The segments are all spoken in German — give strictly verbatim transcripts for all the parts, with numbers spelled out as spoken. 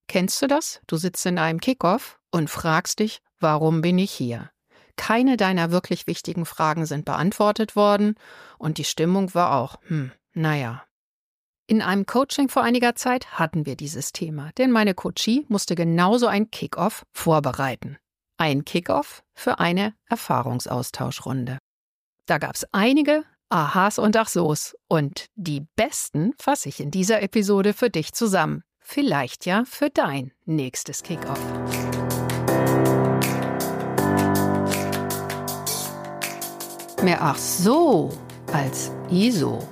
Kennst du das? Du sitzt in einem Kickoff und fragst dich, warum bin ich hier? Keine deiner wirklich wichtigen Fragen sind beantwortet worden und die Stimmung war auch, hm, naja. In einem Coaching vor einiger Zeit hatten wir dieses Thema, denn meine Coachie musste genauso ein Kickoff vorbereiten. Ein Kickoff für eine Erfahrungsaustauschrunde. Da gab es einige Ahas und Achsos und die besten fasse ich in dieser Episode für dich zusammen. Vielleicht ja für dein nächstes Kickoff. Mehr ach so als I S O.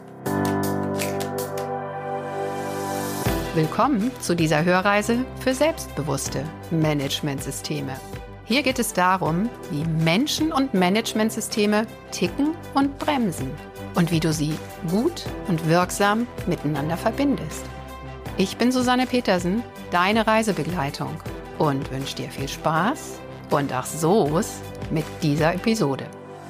Willkommen zu dieser Hörreise für selbstbewusste Managementsysteme. Hier geht es darum, wie Menschen und Managementsysteme ticken und bremsen und wie du sie gut und wirksam miteinander verbindest. Ich bin Susanne Petersen, deine Reisebegleitung und wünsche dir viel Spaß und ach so's mit dieser Episode.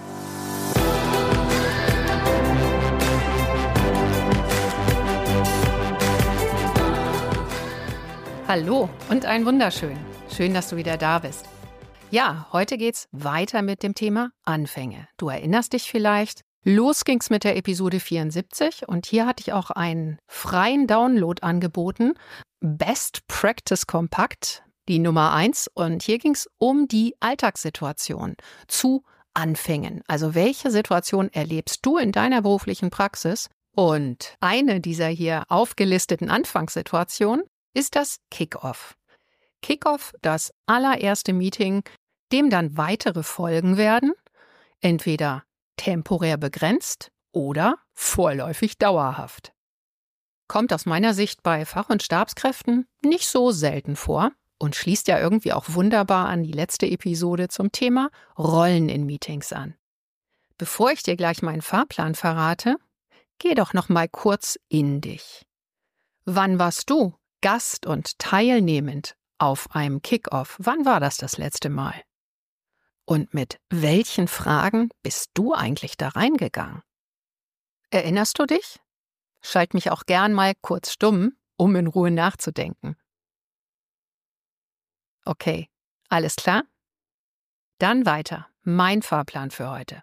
Hallo und ein wunderschön. Schön, dass du wieder da bist. Ja, heute geht's weiter mit dem Thema Anfänge. Du erinnerst dich vielleicht, los ging's mit der Episode vierundsiebzig und hier hatte ich auch einen freien Download angeboten. Best Practice Kompakt, die Nummer eins. Und hier ging's um die Alltagssituation zu Anfängen. Also welche Situation erlebst du in deiner beruflichen Praxis? Und eine dieser hier aufgelisteten Anfangssituationen ist das Kickoff. Kickoff, das allererste Meeting, dem dann weitere folgen werden, entweder temporär begrenzt oder vorläufig dauerhaft. Kommt aus meiner Sicht bei Fach- und Stabskräften nicht so selten vor und schließt ja irgendwie auch wunderbar an die letzte Episode zum Thema Rollen in Meetings an. Bevor ich dir gleich meinen Fahrplan verrate, geh doch noch mal kurz in dich. Wann warst du Gast und teilnehmend auf einem Kickoff? Wann war das das letzte Mal? Und mit welchen Fragen bist du eigentlich da reingegangen? Erinnerst du dich? Schalt mich auch gern mal kurz stumm, um in Ruhe nachzudenken. Okay, alles klar? Dann weiter. Mein Fahrplan für heute.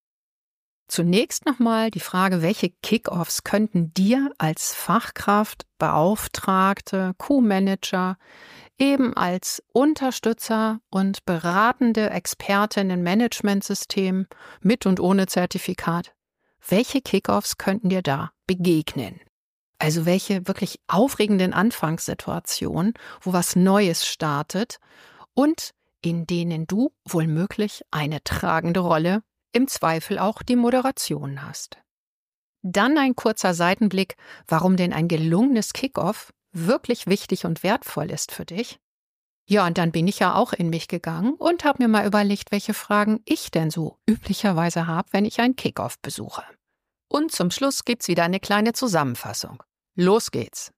Zunächst nochmal die Frage, welche Kickoffs könnten dir als Fachkraft, Beauftragte, Q-Manager, eben als Unterstützer und beratende Expertin in Managementsystem mit und ohne Zertifikat, welche Kickoffs könnten dir da begegnen? Also welche wirklich aufregenden Anfangssituationen, wo was Neues startet und in denen du wohlmöglich eine tragende Rolle, im Zweifel auch die Moderation hast. Dann ein kurzer Seitenblick, warum denn ein gelungenes Kickoff wirklich wichtig und wertvoll ist für dich. Ja, und dann bin ich ja auch in mich gegangen und habe mir mal überlegt, welche Fragen ich denn so üblicherweise habe, wenn ich ein Kickoff besuche. Und zum Schluss gibt's wieder eine kleine Zusammenfassung. Los geht's.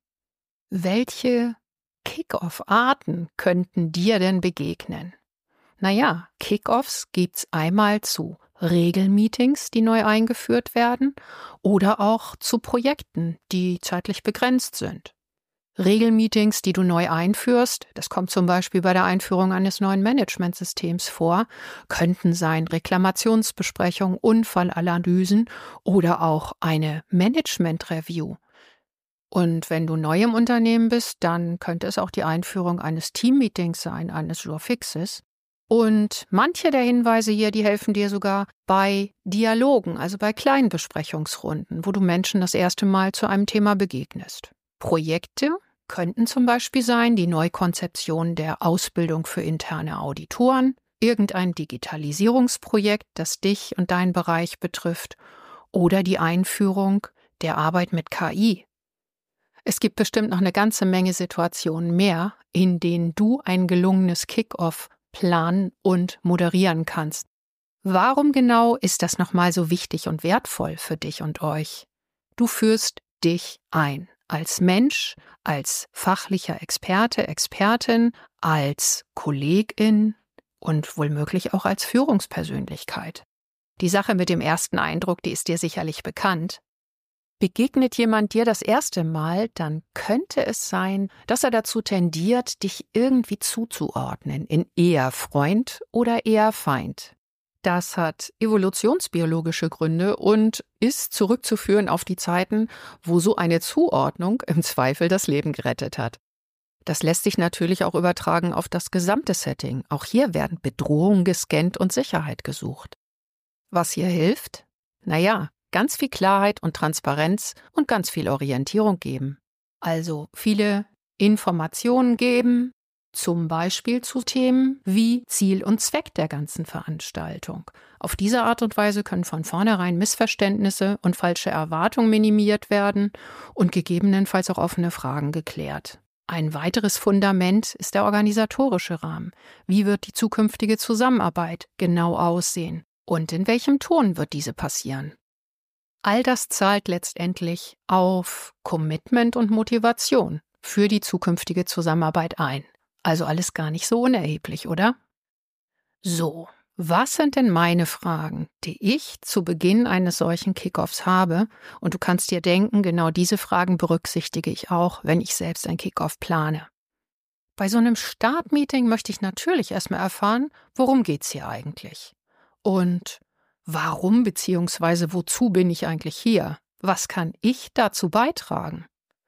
Welche Kickoff-Arten könnten dir denn begegnen? Naja, Kickoffs gibt's einmal zu Regelmeetings, die neu eingeführt werden, oder auch zu Projekten, die zeitlich begrenzt sind. Regelmeetings, die du neu einführst, das kommt zum Beispiel bei der Einführung eines neuen Managementsystems vor, könnten sein Reklamationsbesprechungen, Unfallanalysen oder auch eine Management-Review. Und wenn du neu im Unternehmen bist, dann könnte es auch die Einführung eines Teammeetings sein, eines Jour-Fixes. Und manche der Hinweise hier, die helfen dir sogar bei Dialogen, also bei kleinen Besprechungsrunden, wo du Menschen das erste Mal zu einem Thema begegnest. Projekte könnten zum Beispiel sein die Neukonzeption der Ausbildung für interne Auditoren, irgendein Digitalisierungsprojekt, das dich und deinen Bereich betrifft, oder die Einführung der Arbeit mit K I. Es gibt bestimmt noch eine ganze Menge Situationen mehr, in denen du ein gelungenes Kick-Off planen und moderieren kannst. Warum genau ist das nochmal so wichtig und wertvoll für dich und euch? Du führst dich ein. Als Mensch, als fachlicher Experte, Expertin, als Kollegin und wohlmöglich auch als Führungspersönlichkeit. Die Sache mit dem ersten Eindruck, die ist dir sicherlich bekannt. Begegnet jemand dir das erste Mal, dann könnte es sein, dass er dazu tendiert, dich irgendwie zuzuordnen in eher Freund oder eher Feind. Das hat evolutionsbiologische Gründe und ist zurückzuführen auf die Zeiten, wo so eine Zuordnung im Zweifel das Leben gerettet hat. Das lässt sich natürlich auch übertragen auf das gesamte Setting. Auch hier werden Bedrohungen gescannt und Sicherheit gesucht. Was hier hilft? Naja, ganz viel Klarheit und Transparenz und ganz viel Orientierung geben. Also viele Informationen geben, zum Beispiel zu Themen wie Ziel und Zweck der ganzen Veranstaltung. Auf diese Art und Weise können von vornherein Missverständnisse und falsche Erwartungen minimiert werden und gegebenenfalls auch offene Fragen geklärt. Ein weiteres Fundament ist der organisatorische Rahmen. Wie wird die zukünftige Zusammenarbeit genau aussehen? Und in welchem Ton wird diese passieren? All das zahlt letztendlich auf Commitment und Motivation für die zukünftige Zusammenarbeit ein. Also alles gar nicht so unerheblich, oder? So, was sind denn meine Fragen, die ich zu Beginn eines solchen Kickoffs habe? Und du kannst dir denken, genau diese Fragen berücksichtige ich auch, wenn ich selbst ein Kickoff plane. Bei so einem Startmeeting möchte ich natürlich erstmal erfahren, worum geht's hier eigentlich? Und warum bzw. wozu bin ich eigentlich hier? Was kann ich dazu beitragen?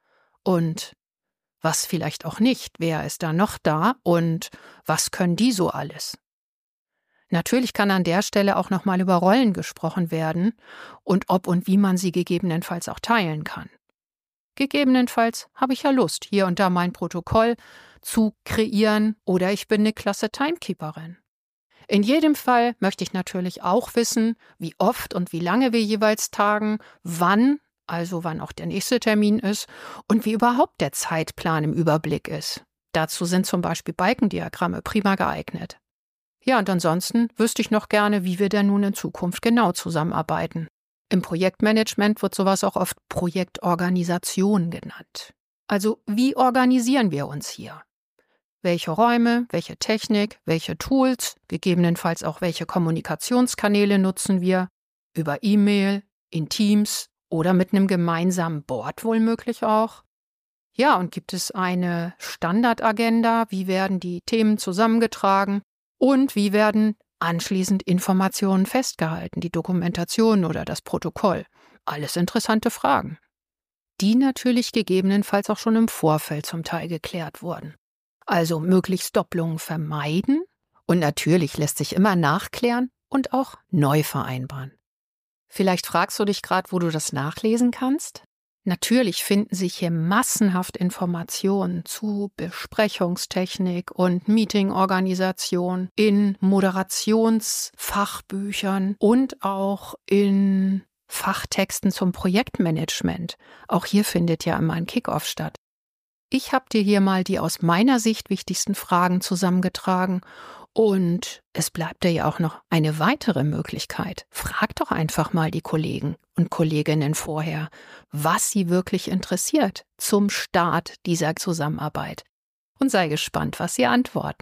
Und was vielleicht auch nicht? Wer ist da noch da? Und was können die so alles? Natürlich kann an der Stelle auch nochmal über Rollen gesprochen werden und ob und wie man sie gegebenenfalls auch teilen kann. Gegebenenfalls habe ich ja Lust, hier und da mein Protokoll zu kreieren oder ich bin eine klasse Timekeeperin. In jedem Fall möchte ich natürlich auch wissen, wie oft und wie lange wir jeweils tagen, wann, also wann auch der nächste Termin ist und wie überhaupt der Zeitplan im Überblick ist. Dazu sind zum Beispiel Balkendiagramme prima geeignet. Ja, und ansonsten wüsste ich noch gerne, wie wir denn nun in Zukunft genau zusammenarbeiten. Im Projektmanagement wird sowas auch oft Projektorganisation genannt. Also wie organisieren wir uns hier? Welche Räume, welche Technik, welche Tools, gegebenenfalls auch welche Kommunikationskanäle nutzen wir? Über E-Mail, in Teams oder mit einem gemeinsamen Board womöglich auch? Ja, und gibt es eine Standardagenda? Wie werden die Themen zusammengetragen? Und wie werden anschließend Informationen festgehalten, die Dokumentation oder das Protokoll? Alles interessante Fragen, die natürlich gegebenenfalls auch schon im Vorfeld zum Teil geklärt wurden. Also möglichst Doppelungen vermeiden und natürlich lässt sich immer nachklären und auch neu vereinbaren. Vielleicht fragst du dich gerade, wo du das nachlesen kannst? Natürlich finden sich hier massenhaft Informationen zu Besprechungstechnik und Meetingorganisation in Moderationsfachbüchern und auch in Fachtexten zum Projektmanagement. Auch hier findet ja immer ein Kickoff statt. Ich habe dir hier mal die aus meiner Sicht wichtigsten Fragen zusammengetragen und es bleibt dir ja auch noch eine weitere Möglichkeit. Frag doch einfach mal die Kollegen und Kolleginnen vorher, was sie wirklich interessiert zum Start dieser Zusammenarbeit und sei gespannt, was sie antworten.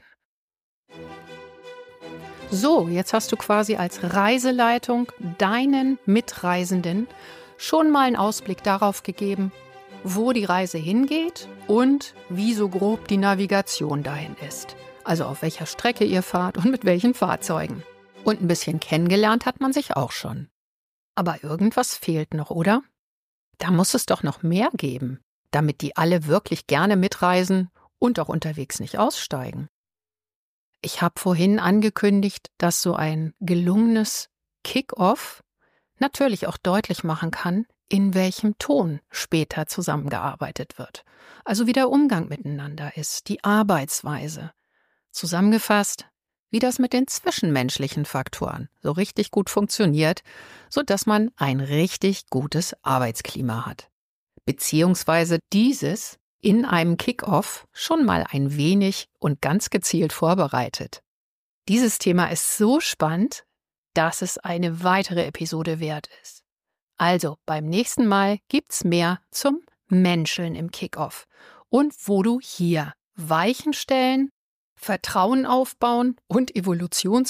So, jetzt hast du quasi als Reiseleitung deinen Mitreisenden schon mal einen Ausblick darauf gegeben, wo die Reise hingeht und wie so grob die Navigation dahin ist. Also auf welcher Strecke ihr fahrt und mit welchen Fahrzeugen. Und ein bisschen kennengelernt hat man sich auch schon. Aber irgendwas fehlt noch, oder? Da muss es doch noch mehr geben, damit die alle wirklich gerne mitreisen und auch unterwegs nicht aussteigen. Ich habe vorhin angekündigt, dass so ein gelungenes Kick-Off natürlich auch deutlich machen kann, in welchem Ton später zusammengearbeitet wird. Also wie der Umgang miteinander ist, die Arbeitsweise. Zusammengefasst, wie das mit den zwischenmenschlichen Faktoren so richtig gut funktioniert, sodass man ein richtig gutes Arbeitsklima hat. Beziehungsweise dieses in einem Kick-Off schon mal ein wenig und ganz gezielt vorbereitet. Dieses Thema ist so spannend, dass es eine weitere Episode wert ist. Also beim nächsten Mal gibt's mehr zum Menscheln im Kick-Off und wo du hier Weichen stellen, Vertrauen aufbauen und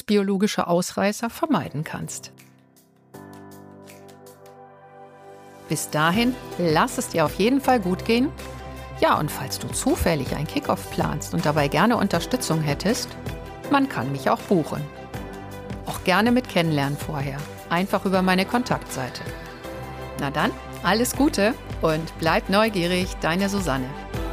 evolutionsbiologische Ausreißer vermeiden kannst. Bis dahin, lass es dir auf jeden Fall gut gehen. Ja, und falls du zufällig ein Kickoff planst und dabei gerne Unterstützung hättest, man kann mich auch buchen. Auch gerne mit Kennenlernen vorher. Einfach über meine Kontaktseite. Na dann, alles Gute und bleib neugierig, deine Susanne.